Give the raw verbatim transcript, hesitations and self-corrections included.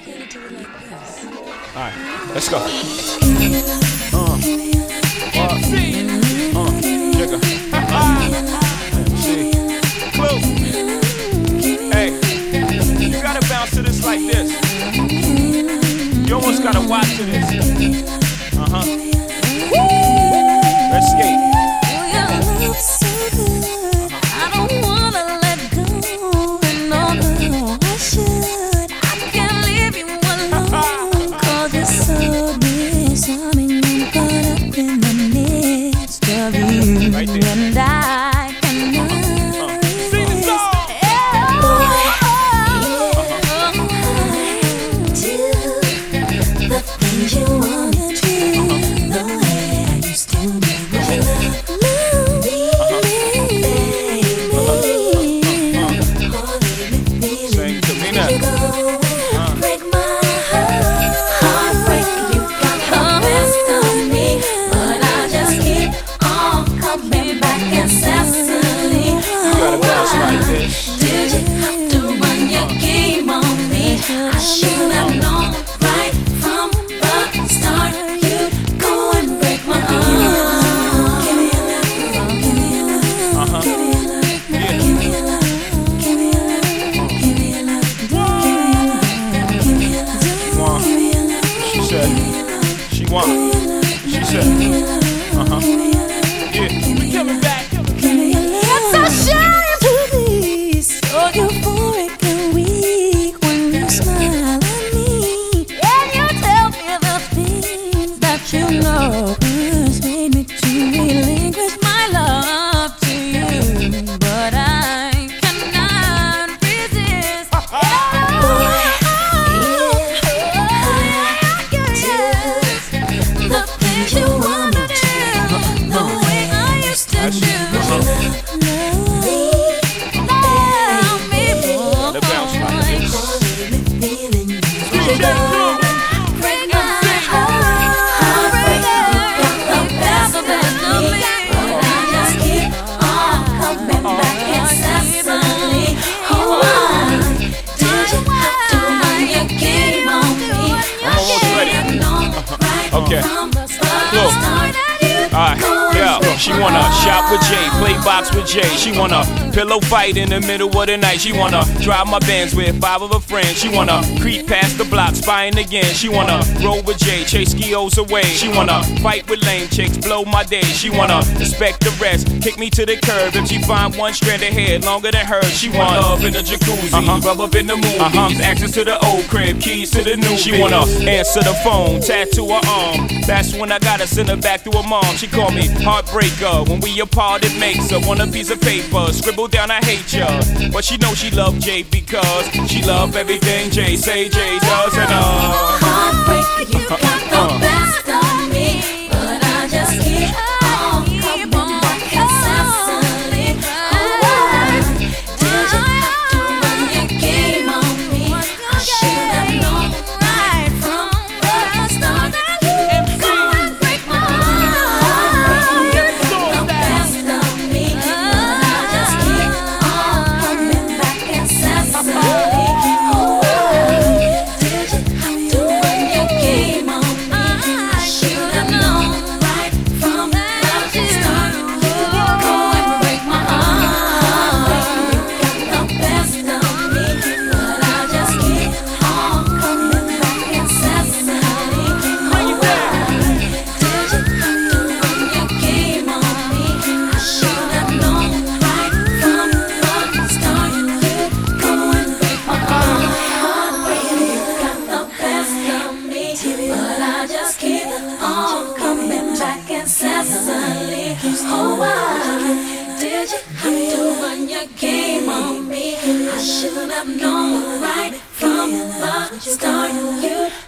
Alright, let's go. Uh, uh, uh, nigga. See, Blue. Hey, you gotta bounce to this like this. You almost gotta watch to this. Uh huh. Let's skate. Right there. And I cannot uh. Sing the song. Do the things you wanna do, the way I used to do. Sing to me now. Break my heart, heartbreak. You got the best of me, but I just keep on coming back incessantly. You gotta bounce like this. Did you have to run your game on me? I should have known right from the start. You'd go and break my heart. Give me a love, give me a love, Uh-huh. give me a love, Yeah. give me a love, give me a love, give me a love, give me a love, Want. give me a love. She said. She want. She said. Uh-huh. Yeah. We coming back. It's a shame to be so euphoric and weak when you smile at me and you tell me the things that you know persuade me to relinquish my love to you, but I cannot resist. The things you wanna do, the way I used to do. Let bounce like this. Break my heart, break the best of me, but I just keep on coming back incessantly. Oh, why did you have to run your game on me? I should have known right Okay. from the start. Look. Alright, yeah, she wanna shop with Jay, play box with Jay. She wanna pillow fight in the middle of the night. She wanna drive my Benz with five of her friends. She wanna creep past the block, spying again. She wanna roll with Jay, chase skios away. She wanna fight with lame chicks, blow my day. She wanna respect the rest, kick me to the curb. If she find one strand of hair longer than hers, she want love in the jacuzzi, uh-huh. rub up in the movies, uh-huh. access to the old crib, keys to the new. She wanna answer the phone, tattoo her arm. That's when I gotta send her back to her mom. She call me heartbreaker. When we apart, it makes her want a piece of paper. Scribble down, I hate ya. But she know she love Jay because she love everything Jay say Jay does. And uh Heartbreak, you got the best of me, but I just keep on coming back incessantly. Oh, why did you have to run your game on me? I should have known right from the start. Go and break my heart. You got the best of me, but I just keep on coming back incessantly. Oh, why did you have to run your game on me? I should have known right from the start. Go and break my heart. You got the best of me, but I just keep on coming back incessantly. Oh, why did you have to run your game on me? I should have known right from the start. Go and break my heart. You got the best of me, but I just keep on coming back incessantly. Oh, why did you have to run your game on me? I should have known right from the start. You